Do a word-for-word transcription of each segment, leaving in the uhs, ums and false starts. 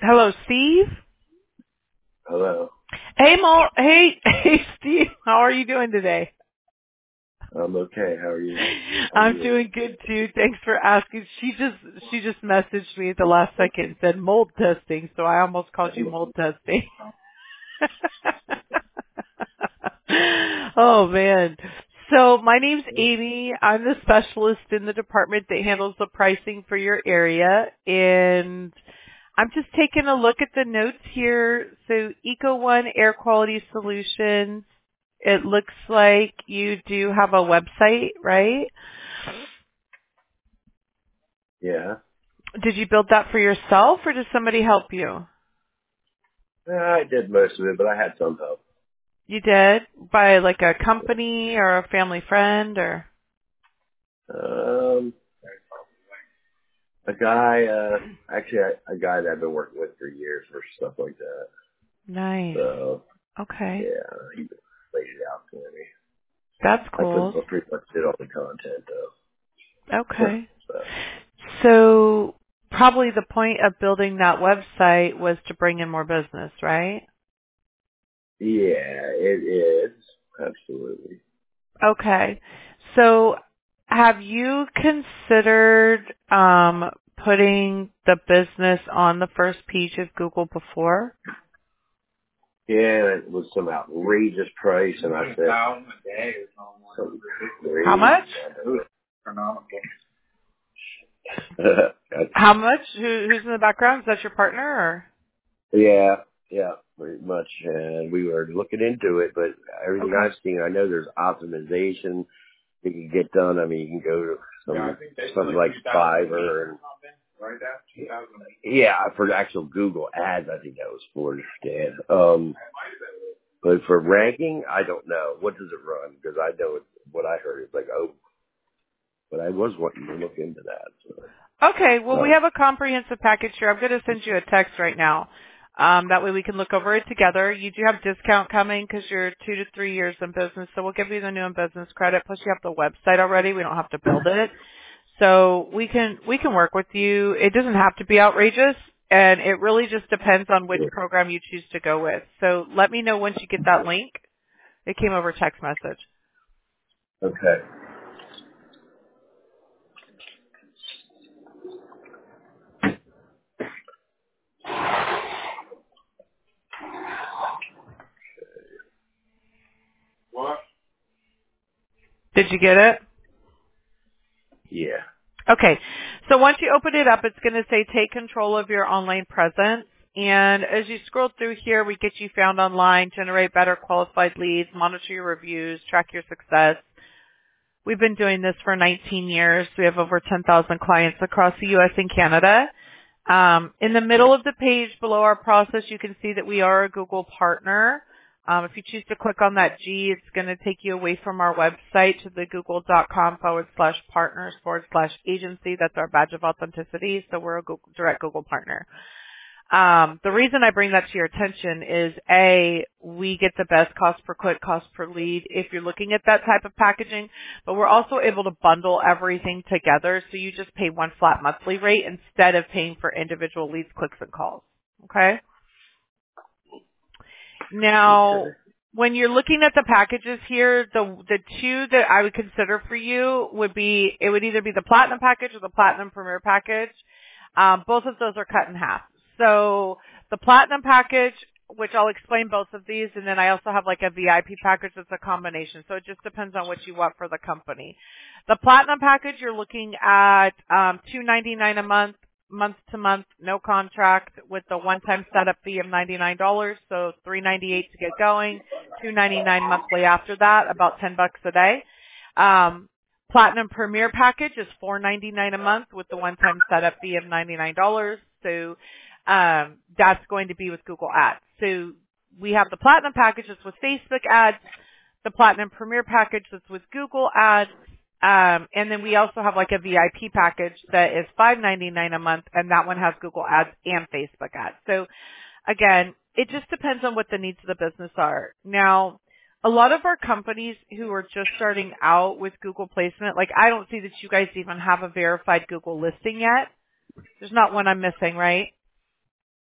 Hello, Steve. Hello. Hey, Mo. Hey, hey, Steve. How are you doing today? I'm okay. How are you? How are I'm you? doing good too. Thanks for asking. She just she just messaged me at the last second and said mold testing, so I almost called you mold testing. Oh man. So my name's Amy. I'm the specialist in the department that handles the pricing for your area, and I'm just taking a look at the notes here. So Eco One Air Quality Solutions. It looks like you do have a website, right? Yeah. Did you build that for yourself or did somebody help you? Uh, I did most of it, but I had some help. You did? By like a company or a family friend or? Um, a guy, uh, actually a, a guy that I've been working with for years for stuff like that. Nice. So, Okay. yeah, he laid it out for me. That's I pretty cool. much pretty much did all the content though. Okay. So, So probably the point of building that website was to bring in more business, right? yeah, it is. Absolutely. Okay. So have you considered um, putting the business on the first page of Google before? Yeah, it was some outrageous price, and I said, some How much? crazy. That's, How much? Who, who's in the background? Is that your partner or? yeah, yeah, pretty much. And we were looking into it, but everything Okay. I've seen, I know there's optimization that can get done. I mean, you can go to some something like Fiverr and yeah, for the actual Google ads, I think that was for instead. Um, but for ranking, I don't know. What does it run? Because I know it, what I heard is like, oh, but I was wanting to look into that. So, Okay, well we uh, have a comprehensive package here. I'm going to send you a text right now. Um, that way we can look over it together. You do have discount coming because you're two to three years in business, so we'll give you the new in business credit. Plus you have the website already. We don't have to build it. So we can we can work with you. It doesn't have to be outrageous, and it really just depends on which yeah. program you choose to go with. So let me know once you get that link. It came over text message. Okay. Did you get it? Yeah. Okay. So once you open it up, it's going to say take control of your online presence. And as you scroll through here, we get you found online, generate better qualified leads, monitor your reviews, track your success. We've been doing this for nineteen years. We have over ten thousand clients across the U S and Canada. Um, in the middle of the page below our process, you can see that we are a Google partner. Um, if you choose to click on that G, it's going to take you away from our website to the google.com forward slash partners forward slash agency. That's our badge of authenticity. So we're a Google, direct Google partner. Um, the reason I bring that to your attention is A, we get the best cost per click, cost per lead if you're looking at that type of packaging, but we're also able to bundle everything together so you just pay one flat monthly rate instead of paying for individual leads, clicks, and calls. Okay? Now, Okay. when you're looking at the packages here, the the two that I would consider for you would be, it would either be the Platinum package or the Platinum Premier package. Um, both of those are cut in half. So the Platinum package, which I'll explain both of these, and then I also have like a V I P package that's a combination. So it just depends on what you want for the company. The Platinum package, you're looking at um, two ninety-nine a month, month to month, no contract, with the one-time setup fee of ninety-nine dollars. So three ninety-eight to get going, two ninety-nine monthly after that, about ten bucks a day. Um, Platinum Premier package is four ninety-nine a month with the one-time setup fee of ninety-nine dollars. So um, that's going to be with Google Ads. So we have the Platinum package that's with Facebook Ads, the Platinum Premier package that's with Google Ads, um, and then we also have like a V I P package that is five ninety-nine a month, and that one has Google Ads and Facebook Ads. So again, it just depends on what the needs of the business are. Now, a lot of our companies who are just starting out with Google placement, like I don't see that you guys even have a verified Google listing yet. There's not one I'm missing, right?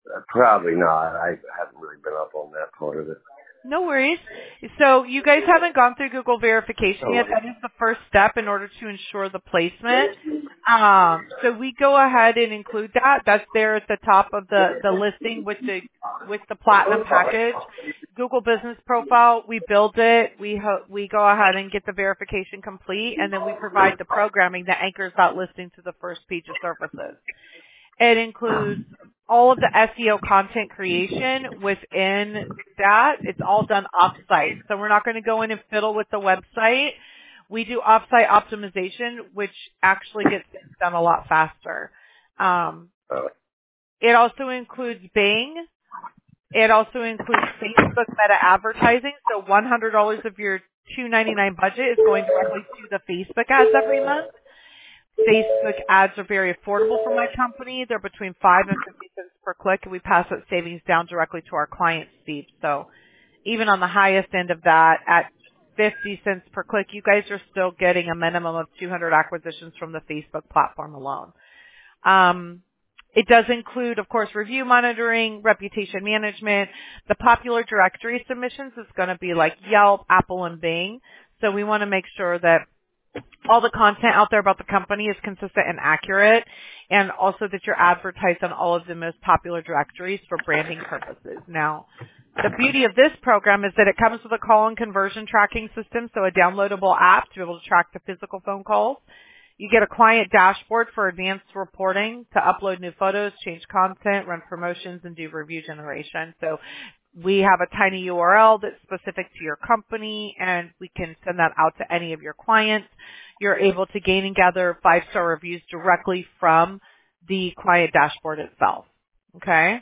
Uh, probably not. I haven't really been up on that part of it. No worries. So you guys haven't gone through Google verification Oh, yet. That is the first step in order to ensure the placement. Um, so we go ahead and include that. That's there at the top of the, the listing with the with the platinum package. Google Business Profile, we build it. We ho- we go ahead and get the verification complete, and then we provide the programming that anchors that listing to the first page of services. It includes all of the S E O content creation within that. It's all done off-site. So we're not going to go in and fiddle with the website. We do off-site optimization, which actually gets things done a lot faster. Um, uh, it also includes Bing. It also includes Facebook Meta advertising. So one hundred dollars of your two ninety-nine budget is going directly to the Facebook ads every month. Facebook ads are very affordable for my company. They're between five and fifty cents per click, and we pass that savings down directly to our clients' feed. So even on the highest end of that, at fifty cents per click, you guys are still getting a minimum of two hundred acquisitions from the Facebook platform alone. Um, it does include, of course, review monitoring, reputation management. The popular directory submissions is going to be like Yelp, Apple, and Bing. So we want to make sure that all the content out there about the company is consistent and accurate, and also that you're advertised on all of the most popular directories for branding purposes. Now, the beauty of this program is that it comes with a call and conversion tracking system, so a downloadable app to be able to track the physical phone calls. You get a client dashboard for advanced reporting to upload new photos, change content, run promotions, and do review generation. So we have a tiny U R L that's specific to your company, and we can send that out to any of your clients. You're able to gain and gather five-star reviews directly from the client dashboard itself. Okay?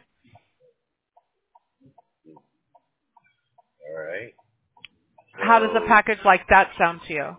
all right. How does a So, package like that sound to you?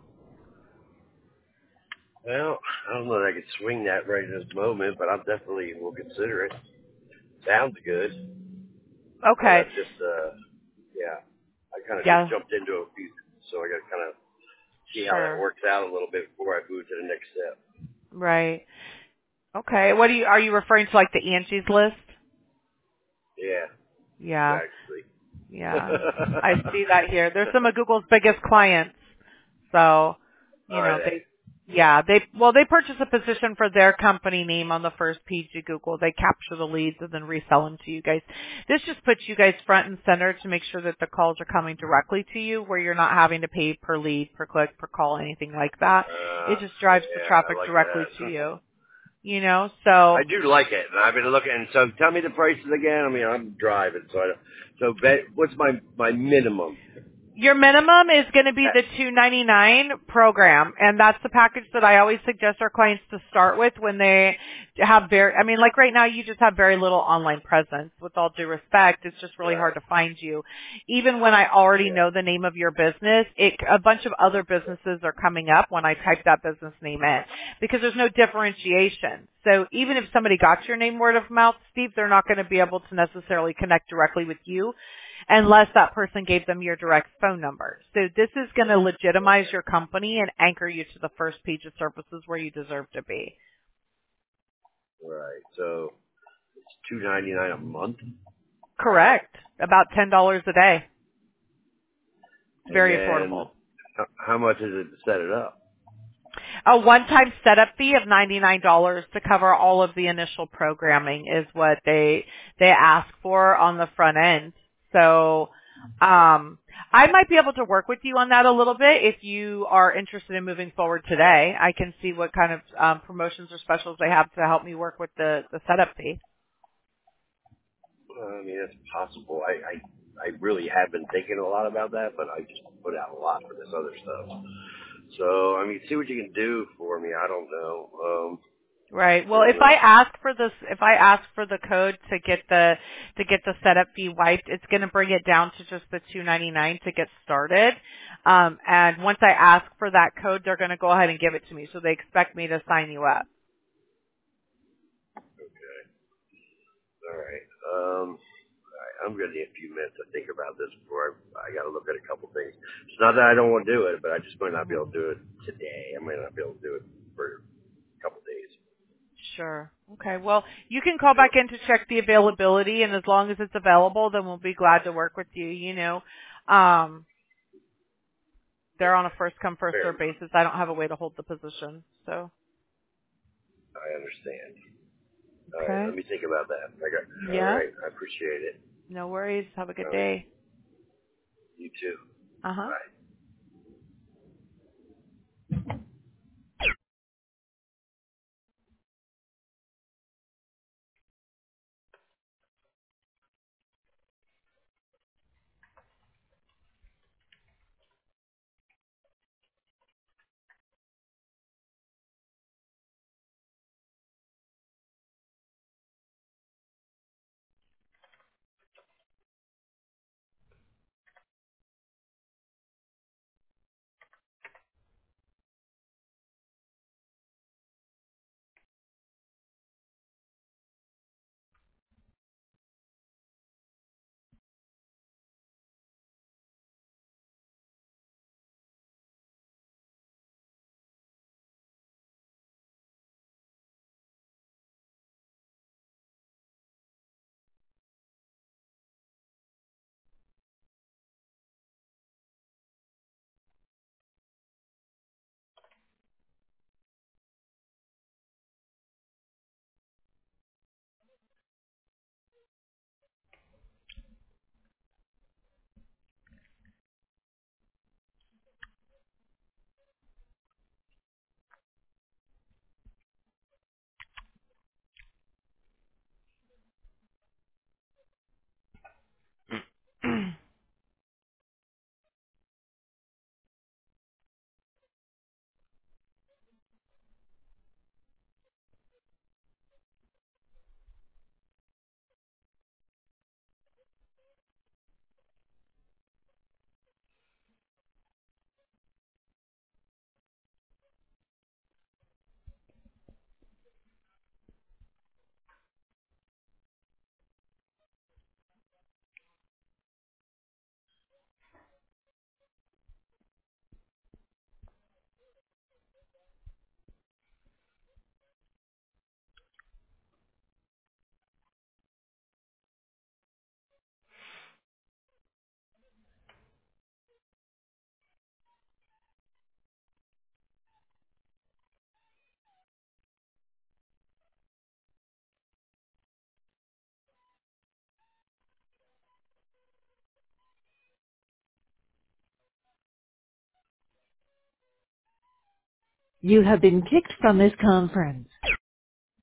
well, I don't know that I could swing that right at this moment, but I definitely will consider it. Sounds good. But Okay. that's just, uh, yeah. I kind of just Yeah, jumped into a piece, so I got to kind of see how that sure. works out a little bit before I move to the next step. Right. Okay. What do you, are you referring to like the Angie's List? Yeah, Yeah. exactly. Yeah. I see that here. They're some of Google's biggest clients. So, you All right. know, they, yeah, they, well, they purchase a position for their company name on the first page of Google. They capture the leads and then resell them to you guys. This just puts you guys front and center to make sure that the calls are coming directly to you, where you're not having to pay per lead, per click, per call, anything like that. Uh, It just drives the yeah, I traffic like directly to that. you, you know, so. I do like it, and I've been looking. So tell me the prices again. I mean, I'm driving, so I don't, so bet, what's my my minimum? Your minimum is going to be the two ninety-nine program, and that's the package that I always suggest our clients to start with when they have very, I mean, like right now you just have very little online presence. With all due respect, it's just really hard Right. to find you. Even when I already Yeah. know the name of your business, it, a bunch of other businesses are coming up when I type that business name in because there's no differentiation. So even if somebody got your name word of mouth, Steve, they're not going to be able to necessarily connect directly with you unless that person gave them your direct phone number. So this is going to legitimize your company and anchor you to the first page of services where you deserve to be. Right. So it's two ninety nine a month, Correct. About ten dollars a day. It's and very then affordable. h- how much is it to set it up? A one-time setup fee of ninety-nine dollars to cover all of the initial programming is what they they ask for on the front end. So um, I might be able to work with you on that a little bit if you are interested in moving forward today. I can see what kind of um, promotions or specials they have to help me work with the, the setup fee. Uh, I mean, it's possible. I, I I really have been thinking a lot about that, but I just put out a lot for this other stuff. So I mean, see what you can do for me. I don't know. Um, Right. I Well, if don't I know. ask for this, if I ask for the code to get the to get the setup fee wiped, it's going to bring it down to just the two ninety-nine to get started. Um, and once I ask for that code, they're going to go ahead and give it to me. So they expect me to sign you up. Okay. All right. Um, all right. I'm going to need a few minutes to think about this before I, I got to look at a couple things. It's not that I don't want to do it, but I just might not be able to do it today. I might not be able to do it for a couple days. Sure. Okay. Well, you can call back in to check the availability, and as long as it's available, then we'll be glad to work with you. You know, um, they're on a first come first Fair served enough. basis. I don't have a way to hold the position. So. I understand. All right, Okay. let me think about that. I got, all Yeah. right, I appreciate it. No worries. Have a good All right, day. you too. Uh huh. Bye. You have been kicked from this conference.